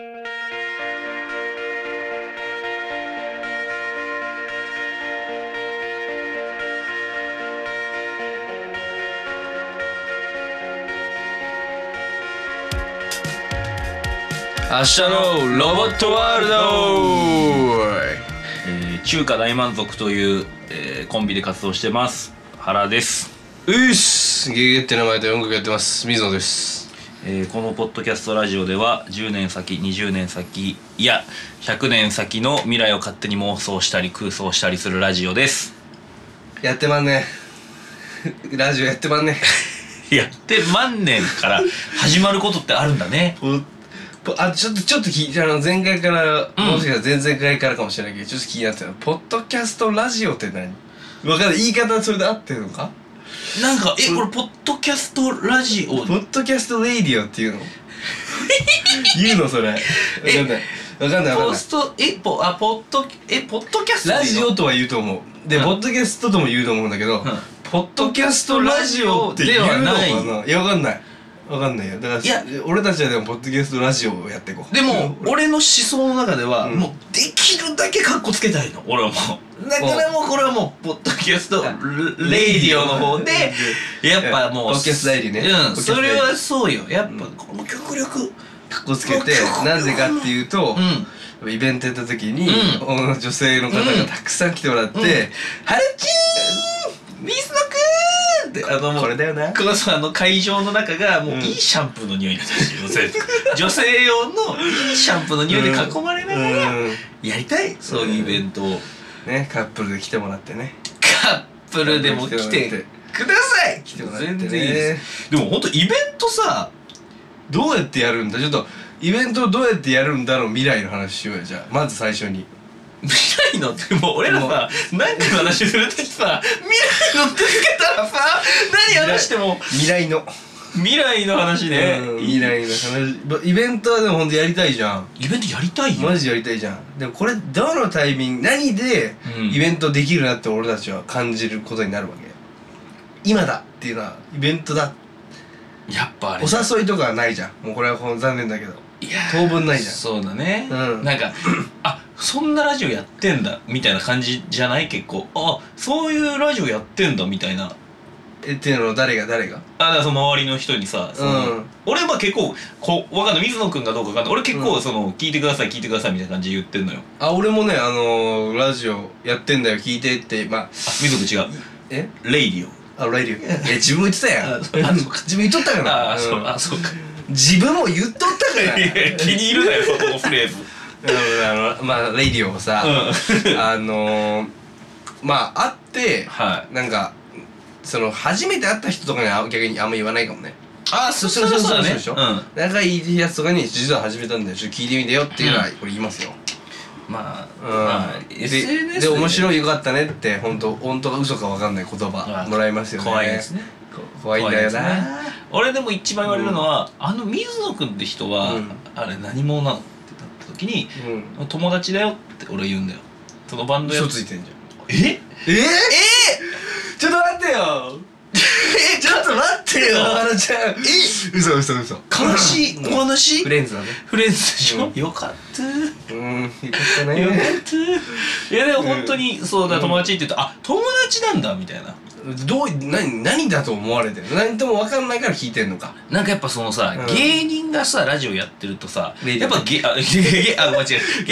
明日のロボットワールド、 中華大満足という、コンビで活動してます。原です。 うっす、ゲゲって名前で音楽やってます水野です。 このポッドキャストラジオでは10年先20年先いや100年先の未来を勝手に妄想したり空想したりするラジオです。 やってまんねラジオやってまんねやって万年から始まることってあるんだねちょっと前回から、もしかしたら前々回からかもしれないけどちょっと気になってた。ポッドキャストラジオって何？わかんない。言い方それで合ってるのか？ なんかこれポッドキャストラジオポッドキャストレイディオっていうの言うのそれ。わかんないポッドキャストラジオとは言うと思う。で、ポッドキャストとも言うと思うんだけど、ポッドキャストラジオって言うのかな？いや、わかんないよ。だから俺たちはでもポッドキャストラジオをやっていこう。 でも俺の思想の中では、もうできるだけカッコつけたいの俺はもう。だからもうこれはもうポッドキャストレイディオの方でやっぱもうポッドキャストレイディね。 それはそうよ。やっぱこの極力カッコつけて、なぜかっていうと、イベントやった時に女性の方がたくさん来てもらって「はるちーん水野くーん!」ってこれだよな。会場の中がもういいシャンプーの匂いになってる女性用のいいシャンプーの匂いで囲まれながらやりたい、そういうイベントをね。カップルで来てもらってね。 カップルでも来てください。 来てもらってね。 全然いいです。でもほんとイベントさどうやってやるんだ。ちょっとイベントをどうやってやるんだろう。未来の話しようよ。じゃあまず最初に未来のってもう俺らさ何かの話するときさ未来のってつけたらさ何話しても未来の話ね。 未来の話。イベントはでもほんとやりたいじゃん。 イベントやりたいよ。 マジやりたいじゃん。でもこれどのタイミング何でイベントできるなって俺たちは感じることになるわけ。今だっていうのはイベントだ。 やっぱあれお誘いとかはないじゃん。もうこれは残念だけど当分ないじゃん。 そうだね。なんかそんなラジオやってんだみたいな感じじゃない？結構そういうラジオやってんだみたいな。 っていうのを誰がだからその周りの人にさ、俺は結構わかんない。水野くんがどうかわかんない。俺結構聞いてくださいみたいな感じで言ってんのよ。 俺もねラジオやってんだよ聞いてって水野くん違う。レイディオ。 レイディオ。自分も言ってたやん。自分言っとったかな。 そうか。 自分も言っとったから気に入るなよそのフレーズ。 レイディオをさ会ってなんか初めて会った人とかには逆にあんま言わないかもね。そうでしょ。仲いいやつとかに実は始めたんだよちょっと聞いてみてよっていうのはこれ言いますよ。 SNS で面白いよかったねって本当か嘘か分かんない言葉もらいますよね。 怖いですね。 怖いんだよな。 俺でも一番言われるのは水野くんって人はあれ何者なのってなった時に友達だよって俺言うんだよ。そのバンド嘘ついてんじゃん。ちょっと待ってよちょっと待ってよちゃん。嘘悲しいお話。 フレンズだね。 フレンズでしょ。よかったよかったね。 よかったいやでも本当にそうだ友達って言うと友達なんだみたいな。 何だと思われてるの？何とも分かんないから聞いてんのか。 なんかやっぱ芸人がさラジオやってるとさやっぱ間違え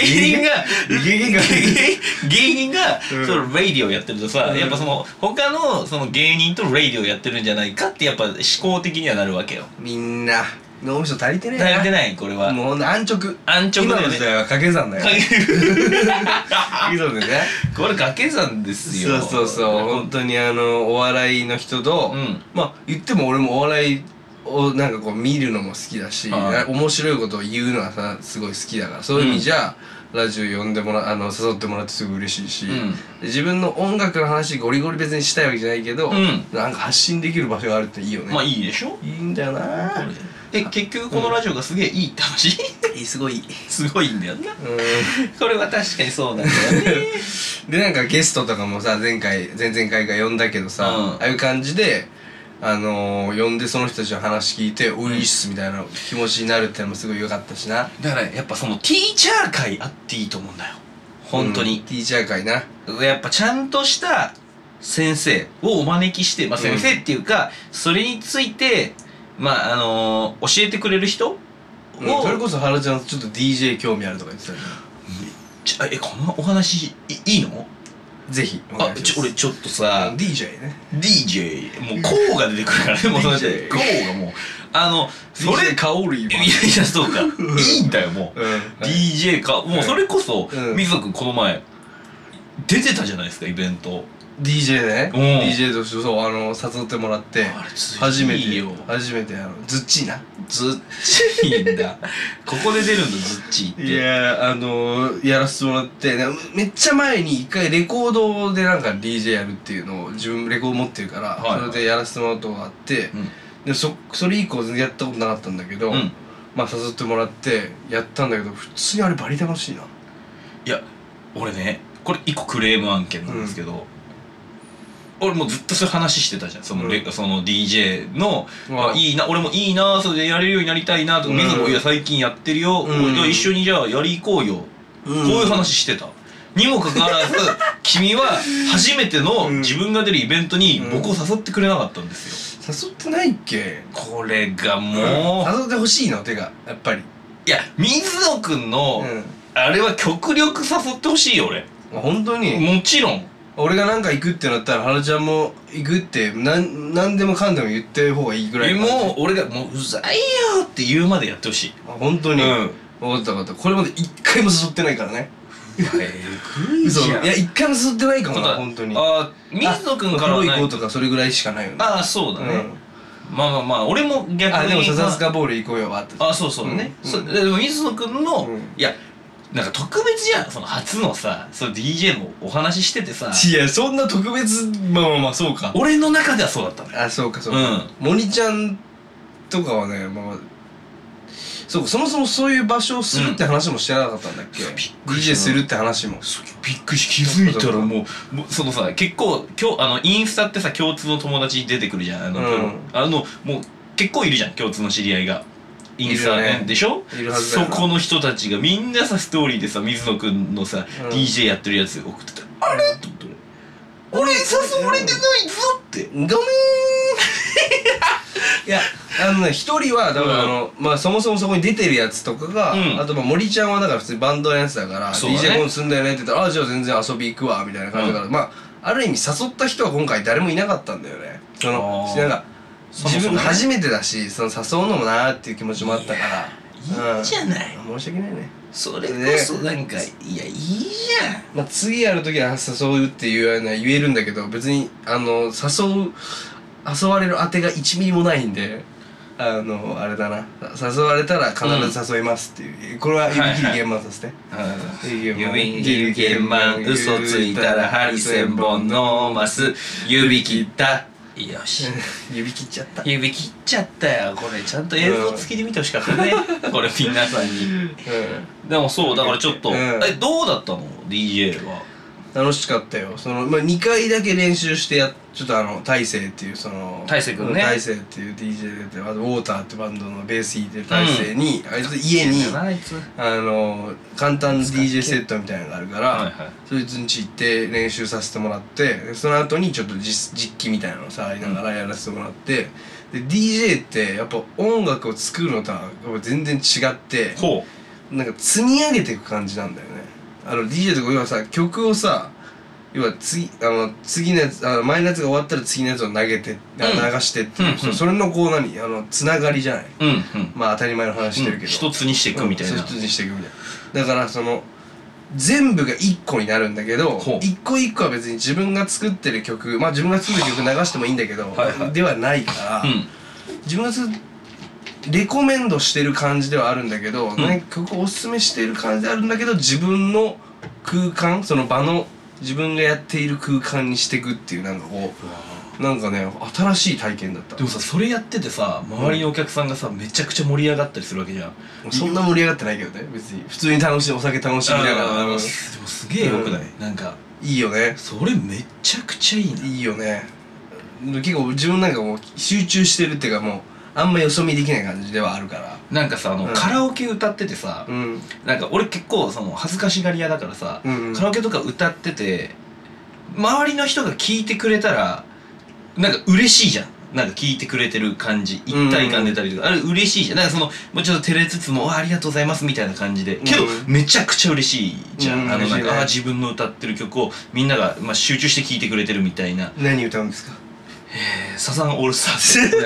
芸人がレイディオやってるとさやっぱ他の芸人とレイディオやってるんじゃないかってやっぱ思考的にはなるわけよ。 みんな脳みそ足りてねえな。 足りてないこれは。 もう安直だよね。今の時代は掛け算だよ。掛け算でね。 これ掛け算ですよ。 そう本当にお笑いの人と言っても俺もお笑いをなんかこう見るのも好きだし面白いことを言うのはさすごい好きだからそういう意味じゃラジオ呼んでもら誘ってもらってすごい嬉しいし自分の音楽の話ゴリゴリ別にしたいわけじゃないけどなんか発信できる場所があるっていいよね。 いいでしょ。 いいんだよな。 結局このラジオがすげえいいって話。 すごいんだよな。これは確かにそうなんだよね。 でなんかゲストとかもさ前々回か呼んだけどさああいう感じで呼んでその人たちの話聞いておいっすみたいな気持ちになるってのもすごい良かったしな。 だからやっぱそのティーチャー会あっていいと思うんだよ本当に、 ティーチャー会な。 やっぱちゃんとした先生をお招きして、まあ先生っていうか、それについてまあ教えてくれる人を、 それこそ原ちゃんちょっと DJ 興味あるとか言ってたじゃん。 このお話いいの？ ぜひお願いします。 俺ちょっとさ DJ ね DJ もうこうが出てくるからねもうそれでこうがもうそれ香りいやそうかいいんだよもう、DJ かもうそれこそ水野くんこの前出てたじゃないですかイベント DJ ね、DJ としてそう誘ってもらって初めてズッチーなズッチーだここで出るんだズッチーっていややらせてもらってめっちゃ前に一回レコードでなんか DJ やるっていうのを自分レコード持ってるから、それでやらせてもらったことがあって、でそれ以降全然やったことなかったんだけど、まあ誘ってもらってやったんだけど普通にあれバリ楽しいな。 いや俺ねこれ一個クレーム案件なんですけど、俺もうずっとそういう話してたじゃんその DJ のいいな俺もいいなそれでやれるようになりたいなとか水野いや最近やってるよ一緒にじゃあやり行こうよこういう話してたにもかかわらず君は初めての自分が出るイベントに僕を誘ってくれなかったんですよ。誘ってないっけ？ これがもう誘ってほしいのてかやっぱりいや水野くんのあれは極力誘ってほしいよ俺。 本当にもちろん俺がなんか行くってなったら原ちゃんも行くってなんでもかんでも言ってる方がいいぐらいもう俺がもううざいよって言うまでやってほしい。 本当に分かった分かった。これまで一回も誘ってないからね。嘘。いや一回も誘ってないかもな本当に。 水野くんからは行こうとかそれぐらいしかないよね。 そうだね。まあ俺も逆にでも笹塚ボール行こうよはあった。 そうね。でも水野くんのいやなんか特別じゃんその初のさDJ のお話しててさいやそんな特別まあそうか俺の中ではそうだったのよ。 そうかモニちゃんとかはねそうかそもそもそういう場所をするって話もしてなかったんだっけ？ DJ するって話もびっくりし気づいたらもうそのさ結構今日インスタってさ共通の友達出てくるじゃんもう結構いるじゃん共通の知り合いがインスタでしょ？そこの人たちがみんなさストーリーでさ水野くんのさ DJ やってるやつ送ってたあれと思って俺誘われてないぞってごめんいや一人はだからまあそもそもそこに出てるやつとかがあと森ちゃんはだから普通にバンドのやつだから DJ 今度すんだよねって言ったらじゃあ全然遊び行くわみたいな感じだからまあある意味誘った人は今回誰もいなかったんだよね。なんか自分初めてだし誘うのもなーっていう気持ちもあったからいいじゃない。 申し訳ないね。 それこそなんかいやいいじゃん。 まあ次やるときは誘うっていうのは言えるんだけど別に誘われる当てが1ミリもないんであれだな誘われたら必ず誘いますっていうこれは指切り弦満させて指切り弦満嘘ついたら針千本のます指切ったよし指切っちゃった指切っちゃったよこれちゃんと映像付きで見てほしかったねこれ皆さんにでもそうだからちょっとどうだったの DJ は。 楽しかったよ。2回だけ練習してちょっと大勢っていう大勢くんね大勢っていう DJ であとウォーターってバンドのベース弾いてる大勢にあいつ家に簡単 DJ セットみたいなのがあるからそいつんち行って練習させてもらってその後にちょっと実機みたいなのを触りながらやらせてもらってで DJ ってやっぱ音楽を作るのとは全然違ってなんか積み上げていく感じなんだよね。DJ とか要はさ曲をさ要は次のやつ前のやつが終わったら次のやつを投げて流してっていうそれのつながりじゃない。まあ当たり前の話してるけど一つにしていくみたいな一つにしていくみたいな。だから全部が一個になるんだけど一個一個は別に自分が作ってる曲まあ自分が作ってる曲流してもいいんだけどではないから自分がレコメンドしてる感じではあるんだけど、曲をおすすめしてる感じであるんだけど自分の空間その場の自分がやっている空間にしていくっていうなんかね新しい体験だった。 でもさそれやっててさ周りのお客さんがさめちゃくちゃ盛り上がったりするわけじゃん。 そんな盛り上がってないけどね別に普通にお酒楽しみながらでもすげえよくないなんかいいよね。 それめちゃくちゃいいな。 いいよね。 結構自分なんかもう集中してるっていうかもうあんまよそ見できない感じではあるから。 なんかさカラオケ歌っててさ、なんか俺結構その恥ずかしがり屋だからさ、カラオケとか歌ってて周りの人が聞いてくれたらなんか嬉しいじゃん。なんか聞いてくれてる感じ、一体感出たりとか、あれ嬉しいじゃん。なんかそのもうちょっと照れつつもありがとうございますみたいな感じで、けどめちゃくちゃ嬉しいじゃん。なんか自分の歌ってる曲をみんなが集中して聴いてくれてるみたいな。 何歌うんですか？ サザンオールスターズ。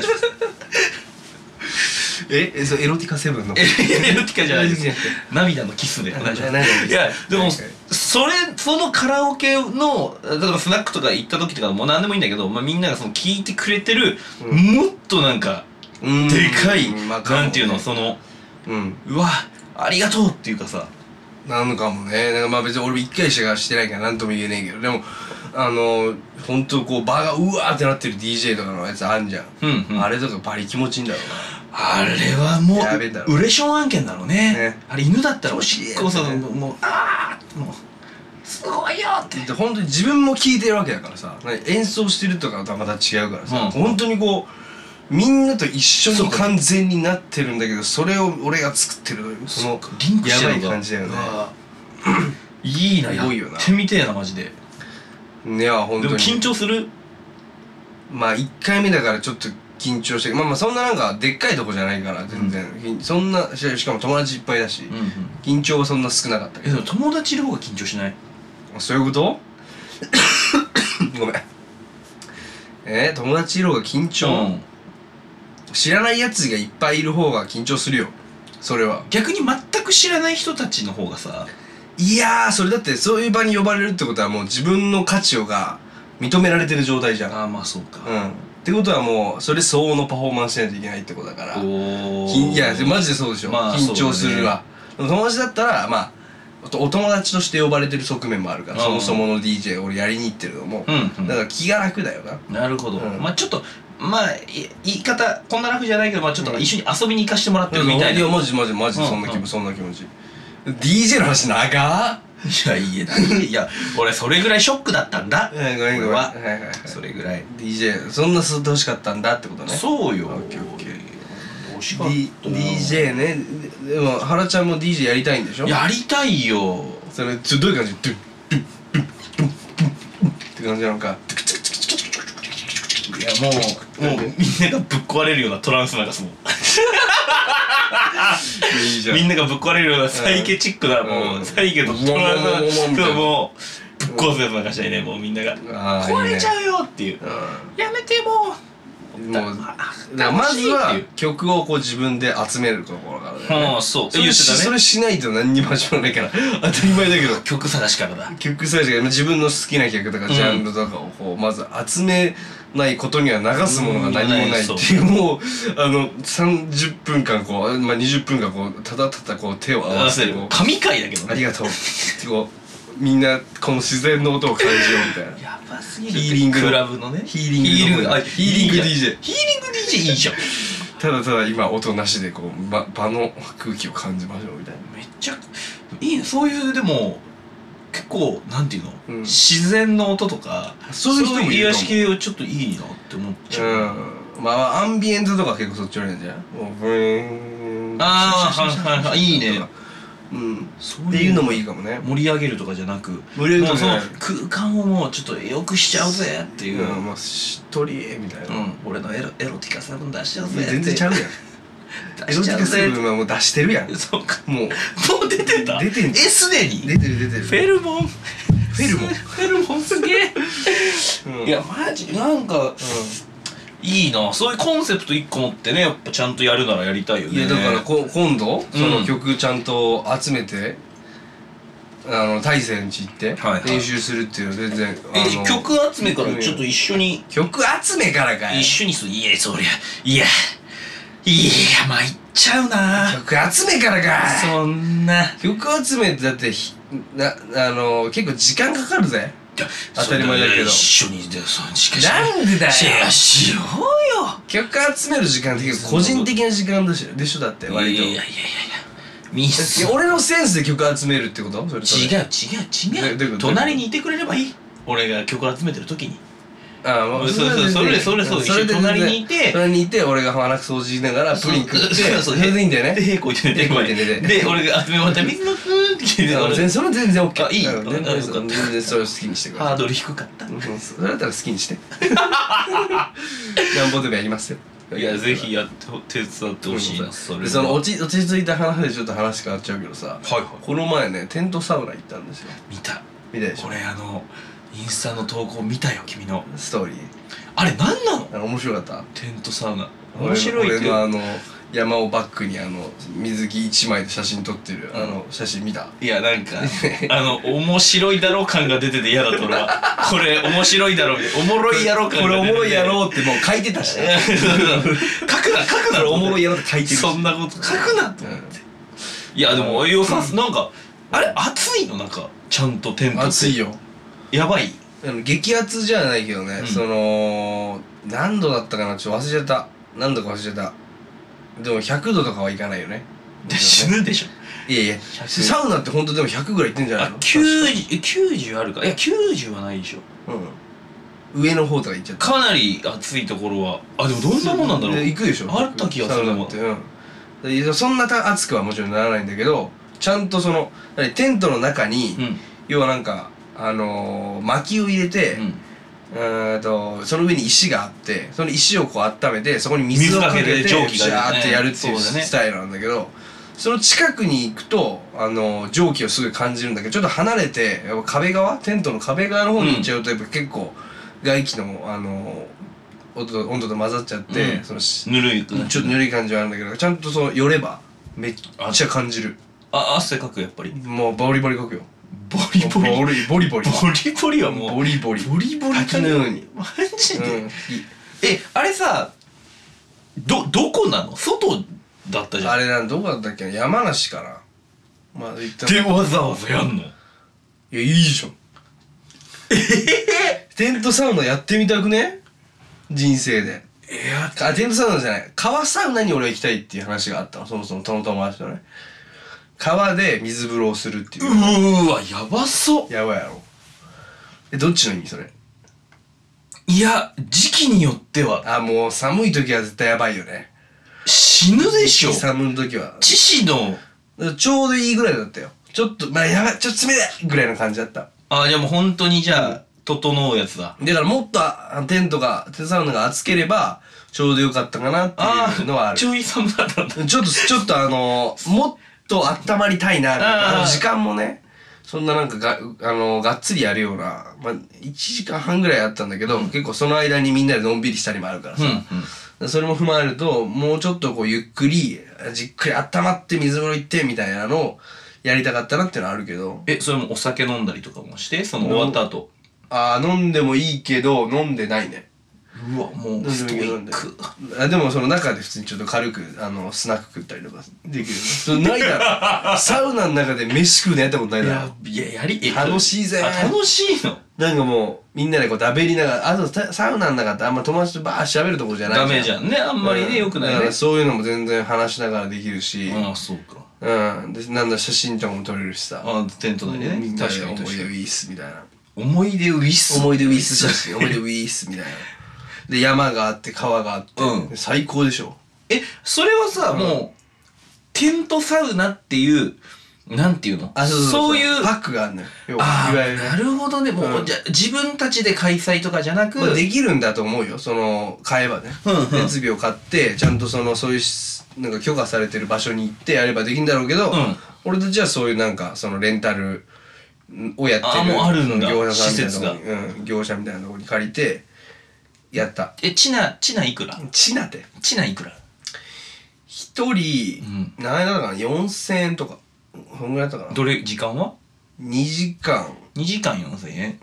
そうエロティカセブンのエロティカじゃないです。涙のキスでお願いします。いやでもそのカラオケの例えばスナックとか行った時とかもう何でもいいんだけど、みんながその聴いてくれてるもっとなんかでかいなんていうのそのうわありがとうっていうかさなのかもね。なんか別に俺1回しかしてないから何とも言えねえけど、でもほんとこう場がうわーってなってる DJ とかのやつあんじゃん。あれとかバリ気持ちいいんだろうな。 あれはもうウレション案件だろうね。あれ犬だったらおしっこさもうもうすごいよって本当に自分も聴いてるわけだからさ、演奏してるとかとはまた違うからさ、本当にこうみんなと一緒に完全になってるんだけど、それを俺が作ってるそのやばい感じだよね。 いいな、やってみてえなマジで。 いや本当に。 でも緊張する？ まあ1回目だからちょっと緊張して、まあそんななんかでっかいとこじゃないから全然、そんなしかも友達いっぱいだし、緊張はそんな少なかったけど。 でも友達いる方が緊張しない？ そういうこと？ごめん。友達いる方が緊張？知らないやつがいっぱいいる方が緊張するよ。それは逆に全く知らない人たちの方がさ、 いやーそれだってそういう場に呼ばれるってことはもう自分の価値が認められてる状態じゃん。 ああまあそうか。 ってことはもうそれ相応のパフォーマンスしないといけないってことだから。いやマジでそうでしょ。緊張するわ。友達だったらまあお友達として呼ばれてる側面もあるから、そもそもの DJ 俺やりに行ってるのも、だから気が楽だよな。 なるほど。まあちょっと言い方こんな楽じゃないけど、まあちょっと一緒に遊びに行かしてもらってるみたいな。 いやマジそんな気持ち、そんな気持ち。DJ の話長っ。 いや俺それぐらいショックだったんだ。 ごめんそれぐらい DJ そんな吸ってほしかったんだってことね。 そうよ。 DJ ね。でも原ちゃんも DJ やりたいんでしょ？ やりたいよ。 それどういう感じ？ドゥッドゥッドゥッドゥッドゥッって感じなのか。 いやもうみんながぶっ壊れるようなトランス流すもん。みんながぶっ壊れるようなサイケチックなもうサイケのトランスもうぶっ壊すやつ流したいね。もうみんなが壊れちゃうよっていう。やめてもうまずは曲をこう自分で集めるところからね。 そうそれしないと何にも始まらないから当たり前だけど。 曲探しからだ。 曲探しから自分の好きな曲とかジャンルとかをこうまず集めないことには流すものが何もないっていう、もう30分間こう20分間こうただただこう手を合わせる神回だけどね。 ありがとうってこうみんなこの自然の音を感じようみたいな。 やばすぎる。 ヒーリングクラブのね。 ヒーリング DJ。 ヒーリング DJ いいじゃん。 ただただ今音なしでこう場の空気を感じましょうみたいな。 めっちゃいいね。そういうでも結構なんていうの、自然の音とかそういう人も癒し系はちょっといいなって思っちゃう。 まあアンビエントとか結構そっちのやんじゃん。ブーン。 いいね。 っていうのもいいかもね。 盛り上げるとかじゃなく、もうその空間をもうちょっと良くしちゃうぜっていう。 まあしっとりみたいな。 俺のエロティカセブン出しちゃうぜ。 全然ちゃうやん。エロティカセブンはもう出してるやん。 そうか。 もう出てた。 出てん。 すでに。 出てる。 フェルモンすげえ。いやマジなんか。いいな。そういうコンセプト1個持ってね、やっぱちゃんとやるならやりたいよね。 いやだから今度その曲ちゃんと集めて大勢んち行って練習するっていうのは全然曲集めからちょっと一緒に。 曲集めからかい。 一緒にいやそりゃいや参っちゃうな。 曲集めからかい。 そんな曲集めってだって結構時間かかるぜ。当たり前だけど一緒にでなんでだよ。 シェアしようよ。 曲集める時間って結構個人的な時間でしょ。だって割といや俺のセンスで曲集めるってこと？ 違う隣にいてくれればいい。俺が曲集めてる時にああ、 それ一緒に隣にいて、 隣にいて俺が鼻くそをしながらプリン食ってそれでいいんだよね。 で屁こいて寝てで俺が集め終わったら水野くんって聞いて、 それ全然 OK。 いい、 全然それを好きにしてください。 ハードル低かった。 それだったら好きにしてなんぼでもやりますよ。 いやぜひ手伝ってほしいな。 その落ち着いた話でちょっと話変わっちゃうけどさ、この前ねテントサウナ行ったんですよ。 見たでしょ。 俺インスタの投稿見たよ、君のストーリー。 あれ何なの？ 面白かった。 テントサウナ面白いけど、 俺の山をバックに水着1枚で写真撮ってる写真見た？ いやなんか面白いだろう感が出てて嫌だと俺は。これ面白いだろうみたいな、おもろいやろ感が出てて、 これおもろいやろうってもう書いてたし書くなおもろいやろって書いてるし、 そんなこと書くなと思って。いやでも良さなんかあれ暑いの？なんかちゃんとテントって暑いよ。 やばい？ 激アツじゃないけどね、何度だったかな、ちょっと忘れちゃった。何度か忘れちゃった。でも100度とかはいかないよね。 死ぬでしょ。 いやサウナって本当でも100ぐらいいってんじゃないの ？90あるか。いや90はないでしょ。 上の方とか行っちゃった。 かなり暑いところはでもどんなもんなんだろう。 行くでしょ。 あった気がするもん。 そんな暑くはもちろんならないんだけど、ちゃんとテントの中に要はなんか薪を入れて、その上に石があって、その石をこう温めてそこに水をかけて蒸気がジャーってやるっていうスタイルなんだけど、その近くに行くと蒸気をすごい感じるんだけど、ちょっと離れてやっぱテントの壁側の方に行っちゃうとやっぱ結構外気の温度と混ざっちゃって、 ぬるい、 ちょっとぬるい感じはあるんだけど、ちゃんと寄ればめっちゃ感じる。 汗かく？やっぱりもうボリボリかくよ。 ボリボリボリボリはもうボリボリ滝のように。 マジで？あれさどこなの？外だったじゃん。 あれどこだったっけな、山梨かな。まあ行ったでわざわざやんの？ いやいいじゃん。テントサウナやってみたくね？人生で。テントサウナじゃない、川サウナに俺は行きたいっていう話があったの。そもそも友達とね、川で水風呂をするっていう。 うわやばそう。 やばいやろ。どっちの意味それ？ いや時期によってはもう寒い時は絶対やばいよね。 死ぬでしょ。 寒い時は致死のちょうどいいぐらいだったよ。ちょっとやばい、ちょっと冷たいぐらいの感じだった。 じゃあもう本当にじゃあ整うやつだ。 だからもっとテントサウナが暑ければちょうどよかったかなっていうのはある。 ちょい寒だったんだ。 ちょっともっと温まりたいな。時間もね、そんななんかがっつりやるような、1時間半ぐらいあったんだけど、結構その間にみんなでのんびりしたりもあるからさ、それも踏まえるともうちょっとゆっくりじっくり温まって水風呂行ってみたいなのをやりたかったなっていうのはあるけど。 それもお酒飲んだりとかもして、終わった後？ 飲んでもいいけど飲んでないね。 うわもうストイック。 でもその中で普通にちょっと軽くスナック食ったりとかできる。それないだろ。サウナの中で飯食うのやったことないだろ。 いや楽しいぜ。 楽しいの？ なんかもうみんなでだべりながら、サウナの中ってあんま友達とバーッ喋るとこじゃないじゃん。 ダメじゃんね、あんまりね、よくないね。 そういうのも全然話しながらできるし。 そうか。 でなんだ写真とかも撮れるしさ。 テント内でね。 確かに思い出ウィースみたいな。 思い出ウィス写真。思い出ウィースみたいな。で山があって川があって、最高でしょ。 それはさ、もうテントサウナっていうなんていうの、そういうパックがあるのよ。 なるほどね。もうじゃ自分たちで開催とかじゃなくできるんだと思うよ。買えばね、設備を買ってちゃんとそういうなんか許可されてる場所に行ってやればできるんだろうけど、俺たちはそういうなんかレンタルをやってるもうあるんだ業者さんみたいなとこに、業者みたいなとこに借りてやった。 チナいくら？チナいくら？ 一人何円だったかな、4000円とかそんぐらいだったかな。 時間は 2時間 4000円。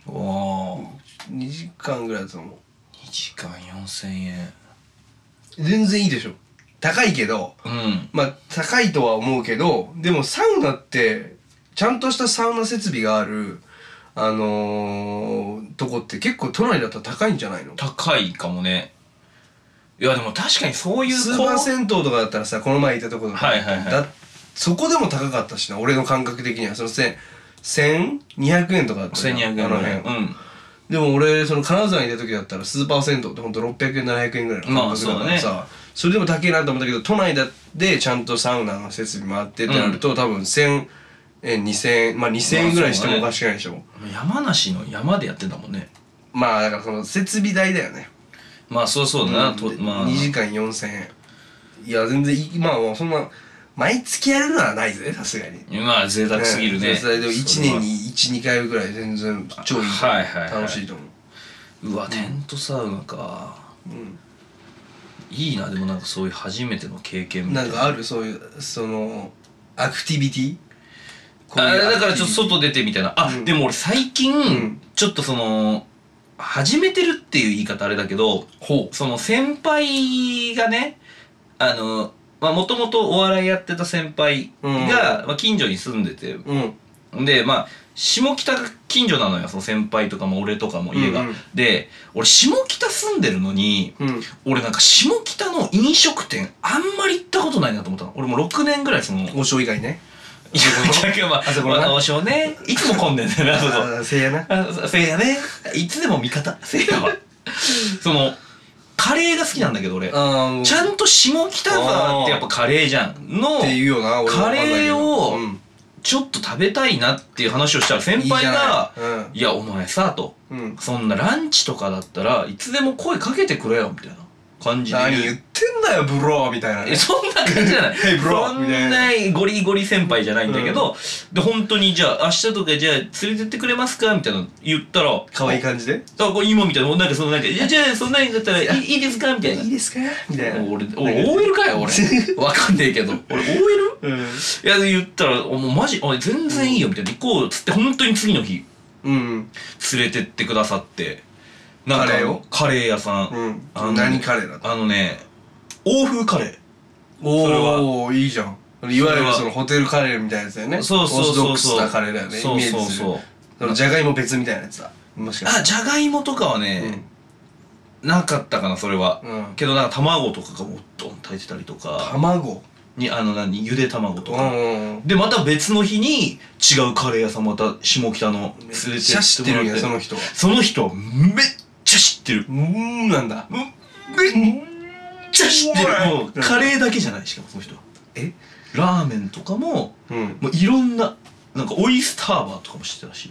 2時間ぐらいだと思う。 2時間4000円全然いいでしょ。高いけど、高いとは思うけど、でもサウナってちゃんとしたサウナ設備があるとこって結構都内だったら高いんじゃないの？ 高いかもね。いやでも確かにそういうスーパー銭湯とかだったらさ、この前行ったところとかそこでも高かったしな、俺の感覚的には。1200円とかだったよ。 1200円。 でも俺その金沢にいた時だったらスーパー銭湯ってほんと600円700円ぐらいのまあそうだねそれでも高いなと思ったけど都内でちゃんとサウナの設備もあってってなると、多分1000円2000円まあ2000円ぐらいしてもおかしくないでしょ。 山梨の山でやってんだもんね。 まあだからその設備代だよね。 まあそうだな、 まあ2時間4000円。いや全然まあもうそんな毎月やるのはないぜさすがに。 まあ贅沢すぎるね。 でも1年に12回ぐらい全然超いい、楽しいと思う。 うわ、テントサウナか。いいな。でもなんかそういう初めての経験みたいな。 なんかあるそういうそのアクティビティ。 だからちょっと外出てみたいな。でも俺最近ちょっとその始めてるっていう言い方あれだけど、その先輩がね、もともとお笑いやってた先輩が近所に住んでて、でまあ下北が近所なのよ、その先輩とかも俺とかも家が。で俺下北住んでるのに、俺なんか下北の飲食店あんまり行ったことないなと思ったの。俺もう6年ぐらいその王将以外ね。 いやまあ王将ね、いつも混んでんだよな。そうせいやな。 せいやね、いつでも味方せいやは。そのカレーが好きなんだけど俺、ちゃんと下北沢ってやっぱカレーじゃんのっていうよな、俺カレーをちょっと食べたいなっていう話をしたら先輩が「いやお前さ」と「そんなランチとかだったらいつでも声かけてくれよ」みたいな感じで。 何言ってんだよブローみたいな。 そんな感じじゃない。そんなゴリゴリ先輩じゃないんだけど、で本当にじゃあ明日とかじゃあ連れてってくれますかみたいな言ったら可愛い感じで、 今みたいな、なんかそのなんかじゃあそんなにだったらいいですかみたいな。 いいですかみたいな。 俺 OL かよ俺。わかんねえけど俺 OL？ いや言ったらもうマジ全然いいよみたいな、行こうっつって本当に次の日連れてってくださって、なんかカレー屋さん。 何カレーだった？ 欧風カレー。 おおいいじゃん。いわゆるそのホテルカレーみたいなやつだよね。 そうオーソドックスなカレーだよね。イメージする。そのじゃがいも別みたいなやつだ。もしかして。 じゃがいもとかはねなかったかなそれは。けどなんか卵とかがもっと炊いてたりとか。 卵にゆで卵とかで、また別の日に違うカレー屋さんまた下北の連れてってもらって。めっちゃ知ってるんやその人は。その人はめっちゃ知ってる。 なんだ。 めっちゃ知ってる。もうカレーだけじゃない。しかもその人はラーメンとかももういろんな、なんかオイスターバーとかも知ってたし。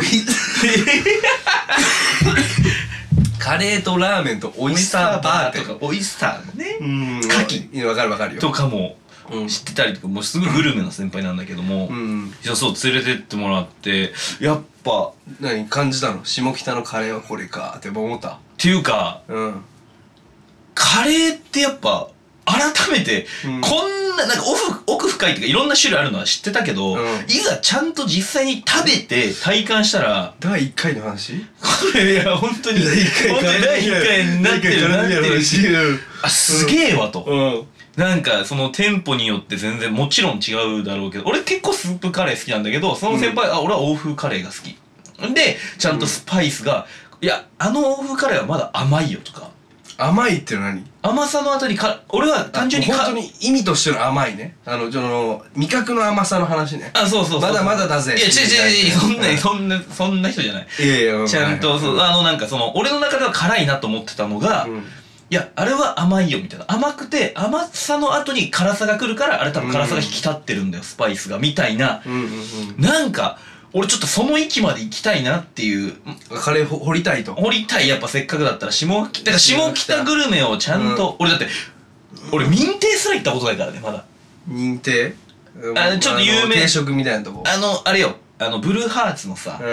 カレーとラーメンとオイスターバーとか、オイスターね、牡蠣わかるわかるよとかも知ってたりとか、もうすごいグルメな先輩なんだけども、そう連れてってもらって、やっぱ何感じたの？下北のカレーはこれかって思った？ っていうか、カレーってやっぱ改めてこんななんか奥深いっていうかいろんな種類あるのは知ってたけど、いざちゃんと実際に食べて体感したら、 第1回の話？これいや本当に第1回になってるなってるし、すげえわと。なんかその店舗によって全然もちろん違うだろうけど、俺結構スープカレー好きなんだけど、その先輩俺は欧風カレーが好きで、ちゃんとスパイスがいや欧風カレーはまだ甘いよとか。 甘いって何？甘さのあたり俺は単純に本当に意味としての甘いね。味覚の甘さの話ね。 そうまだまだだぜ。 いやそんな人じゃない。ちゃんとなんかその俺の中では辛いなと思ってたのが、いやあれは甘いよみたいな、甘くて甘さの後に辛さが来るから、あれ多分辛さが引き立ってるんだよスパイスがみたいな、なんか俺ちょっとその域まで行きたいなっていう。 カレー掘りたいと。 掘りたい。やっぱせっかくだったら下北グルメをちゃんと、俺だって俺民邸すら行ったことないからねまだ。 民邸？ ちょっと有名定食みたいなとこ。 あれよ、ブルーハーツのさ、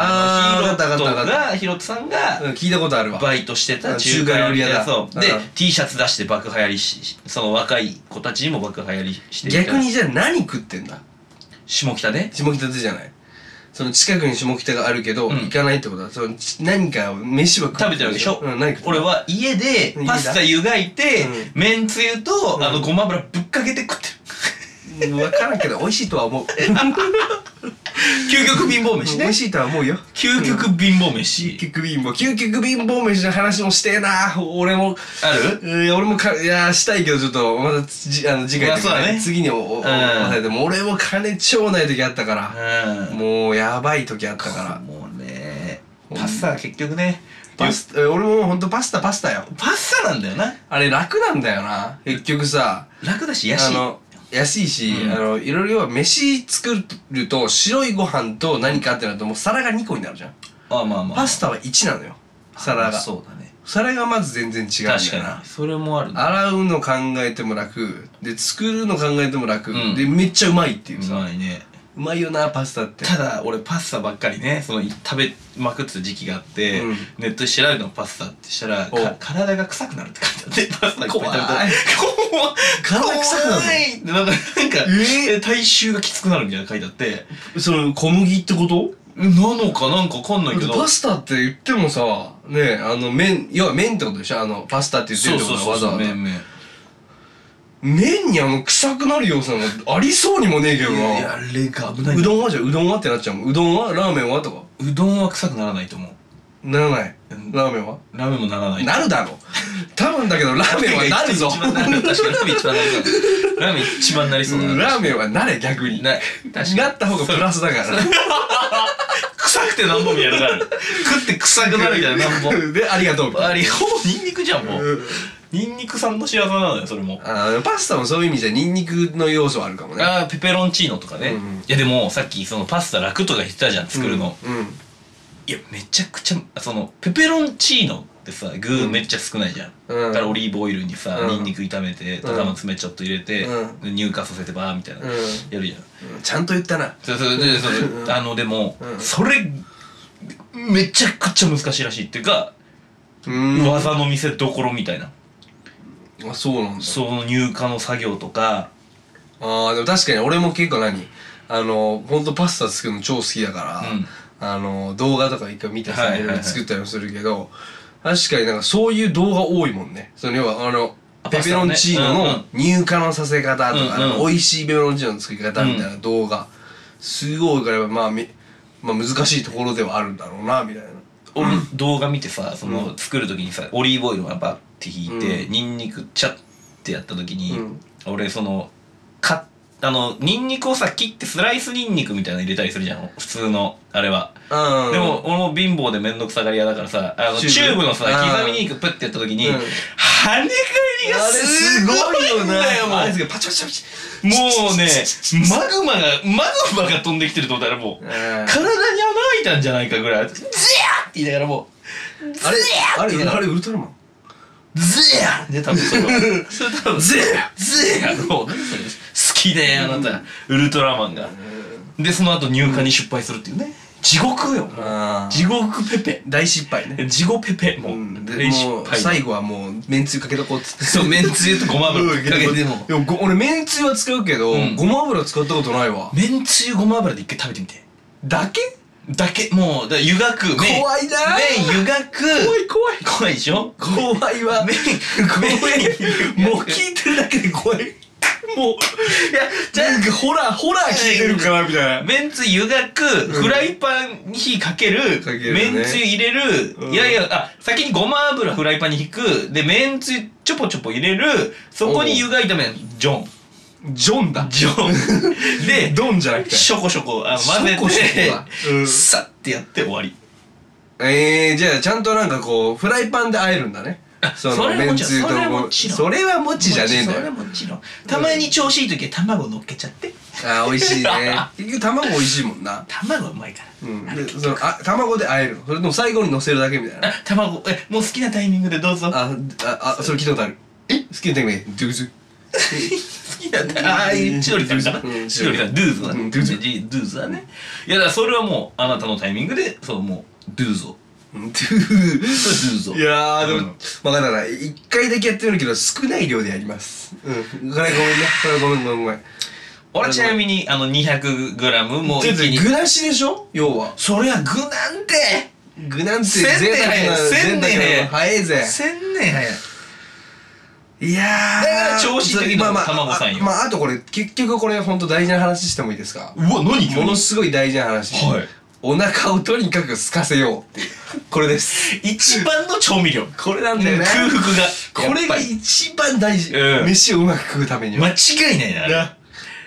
ヒロトさんが聞いたことあるわ。 バイトしてた中華料理屋だ。そうで T シャツ出して爆流行りし、その若い子たちにも爆流行りして。 逆にじゃあ何食ってんだ？ 下北で？ 下北でじゃない。その近くに下北があるけど行かないってことは、その何か飯は食べてるわけでしょ。 何食ってる？ 俺は家でパスタ湯がいてめんつゆとごま油ぶっかけて食ってる。 分からんけど美味しいとは思う。 究極貧乏飯ね。 美味しいとは思うよ。 究極貧乏飯。 究極貧乏飯の話もしてえな。俺もある？ 俺もいやしたいけどちょっとまた次回とかね、次に忘れても、俺も金超ない時あったから、もうやばい時あったから。 もうねパスタ結局ね俺もほんとパスタよ。 パスタなんだよな。 あれ楽なんだよな結局さ。 楽だし安い。 安いし、いろいろ要は飯作ると白いご飯と何かってなるともう皿が2個になるじゃん。 まあパスタは1なのよ皿が。 そうだね。 皿がまず全然違うんだよな。 確かにそれもあるね。 洗うの考えても楽で作るの考えても楽、でめっちゃうまいっていうさ。 うまいね。 うまいよなパスタって。 ただ俺パスタばっかりね食べまくってた時期があって、ネットで調べたのパスタってしたら体が臭くなるって書いてあって、パスタいっぱい食べたら体臭くなるのなんか体臭がきつくなるみたいな書いてあって、 その小麦ってこと？ なのかなんかわかんないけど、 パスタって言ってもさね麺要は麺ってことでしょ。パスタって言ってるってことはわざわざ麺に臭くなる要素がありそうにもねえけどな。 いやあれが危ない。 うどんはうどんはってなっちゃうもん。うどんはラーメンはとか。 うどんは臭くならないと思う。 ならない。ラーメンはラーメンもならない。 なるだろ多分だけどラーメンはなるぞ。 確かにラーメン一番なりそう。ラーメン一番なりそうだな。 ラーメンはなれ逆に。なった方がプラスだから。 臭くてなんぼみたいなのがある。食って臭くなるみたいななんぼ。 でありがとう。 ほぼニンニクじゃんもう。ニンニクさんの仕業なのよそれも。 パスタもそういう意味じゃニンニクの要素はあるかもね。 ペペロンチーノとかね。いやでもさっきそのパスタ楽とか言ってたじゃん作るの。いやめちゃくちゃペペロンチーノってさ具めっちゃ少ないじゃん。だからオリーブオイルにさニンニク炒めて鷹の爪ちょっと入れて乳化させてバーみたいなやるじゃん。 ちゃんと言ったな。 でもそれめちゃくちゃ難しいらしいっていうか技の見せ所みたいな。 あ、そうなんだ。 その乳化の作業とか。 でも確かに俺も結構ほんとパスタ作るの超好きだから、動画とか一回見てさいろいろ作ったりもするけど、確かにそういう動画多いもんね。要はペペロンチーノの乳化のさせ方とか美味しいペペロンチーノの作り方みたいな動画すごいからまあ難しいところではあるんだろうなみたいな。 俺動画見てさ作る時にさオリーブオイルをバッて引いてニンニクチャッてやった時に俺ニンニクをさ切ってスライスニンニクみたいなの入れたりするじゃん普通のあれは。でも俺も貧乏でめんどくさがり屋だからさチューブのさ刻みニンニクプッてやった時に跳ね返りがすごいよな。 パチパチパチ。 もうねマグマが飛んできてると思ったらもう体に穴開いたんじゃないかぐらいズヤーって言いながらもうあれウルトラマンズヤーで多分それ多分ズヤーの好きねあなたウルトラマンが。でその後入荷に失敗するっていうね。地獄よ。地獄ペペ大失敗ね。 地獄ペペもう最後はもうめんつゆかけとこうっつって。 そうめんつゆとごま油かけても。 俺めんつゆは使うけどごま油使ったことないわ。 めんつゆごま油で一回食べてみて。だけもう湯がく麺怖いな。 麺湯がく怖いでしょ。 怖いわ。麺もう聞いてるだけで怖い。もういやなんかホラー聞いてるかなみたいな。 めんつゆ湯がくフライパンに火かけるめんつゆ入れる。いや先にごま油フライパンに引くでめんつゆちょぽちょぽ入れる。そこに湯がいた麺ジョンでドンじゃなくてショコショコ混ぜてサッてやって終わり。 じゃあちゃんとフライパンで和えるんだね。 それはもちろんそれはもちじゃねえんだよ。 それはもちろんたまに調子いい時は卵乗っけちゃって。 美味しいね。結局卵美味しいもんな。 卵うまいから。 卵で和えるの。それとも最後に乗せるだけみたいな。 卵もう好きなタイミングでどうぞ。 それ聞いたことある。好きなタイミングでドゥーズ。 好きなタイミング千鳥さんかな。千鳥さんドゥーズだね。ドゥーズだね。いやだからそれはもうあなたのタイミングでもうドゥーズを。いやでも分かんない。1回だけやってみるけど少ない量でやります。ごめんね。ごめん。 俺ちなみに200g もう一気に具なしでしょ要は。 そりゃ具なんて贅沢な早いぜ。 1000年早い。 いやだから調子的な卵さんよ。 あとこれ結局これほんと大事な話してもいいですか。 うわ何ものすごい大事な話。お腹をとにかく空かせようっていうこれです。 一番の調味料これなんだよね。 空腹がこれが一番大事。飯をうまく食うためには間違いないな。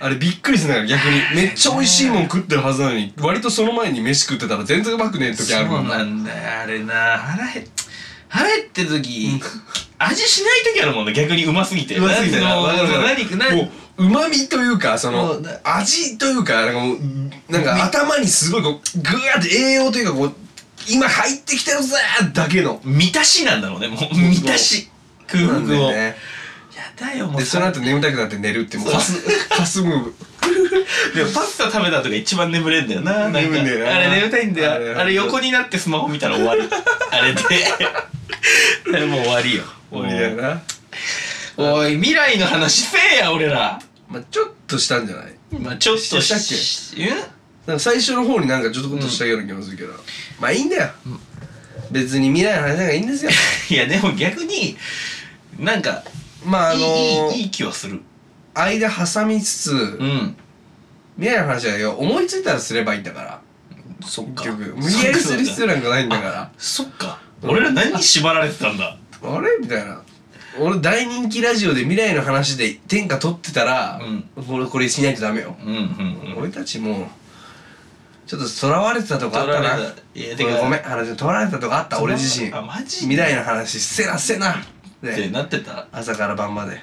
あれびっくりするんだから逆にめっちゃ美味しいもん食ってるはずなのに割とその前に飯食ってたら全然うまくねえ時あるもんそうなんだよあれな腹減ってる時味しない時あるもんね逆にうますぎてうますぎてな何もう旨味というかその味というかなんかもうなんか頭にすごいこうグワーって栄養というかこう今入ってきてるぜだけの満たしなんだろうねもう満たし空腹をやだよもうでその後眠たくなって寝るってもうカスムーブでもパスタ食べた後が一番眠れんだよな。 眠いんだよな。 あれ眠たいんだよ。あれ横になってスマホ見たら終わり。あれであれもう終わりよ。 終わりだよな。 おい未来の話せえや俺ら。 まあちょっとしたんじゃない？ まあちょっとしたっけ？なんか最初の方になんかちょっとことしたような気もするけど、まあいいんだよ。別に未来の話なんかいいんですよ。 いやでも逆になんかまあいい気はする。 間挟みつつ、未来の話だよ思いついたらすればいいんだからそっか結局無理やりする必要なんかないんだからそっか俺ら何に縛られてたんだあれみたいな俺大人気ラジオで未来の話で天下取ってたら、これしないとダメよ俺たちもちょっと囚われてたとこあったなごめん話囚われてたとこあった俺自身未来の話せなってなってた朝から晩まで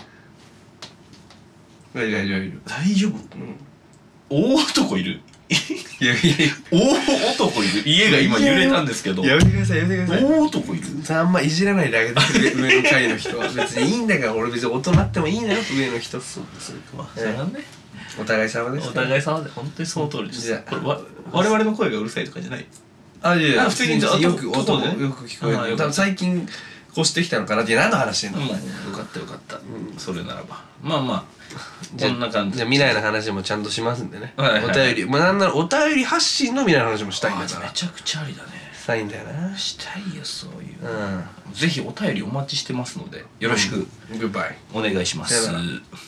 大丈夫大男いるいや大男いる家が今揺れたんですけどやめてください大男いるあんまいじらないであげてくれ上の階の人は別にいいんだから俺別に大人ってもいいのよ上の人そうかそれはねお互い様ですお互い様で本当にその通りですこれ我々の声がうるさいとかじゃないいや普通によく音もよく聞こえる多分最近越してきたのかなって何の話してんのよかったそれならばまあこんな感じじゃあ未来の話もちゃんとしますんでねお便りなんならお便り発信の未来の話もしたいんだからめちゃくちゃありだねしたいんだよなしたいよそういうぜひお便りお待ちしてますのでよろしくグッバイお願いします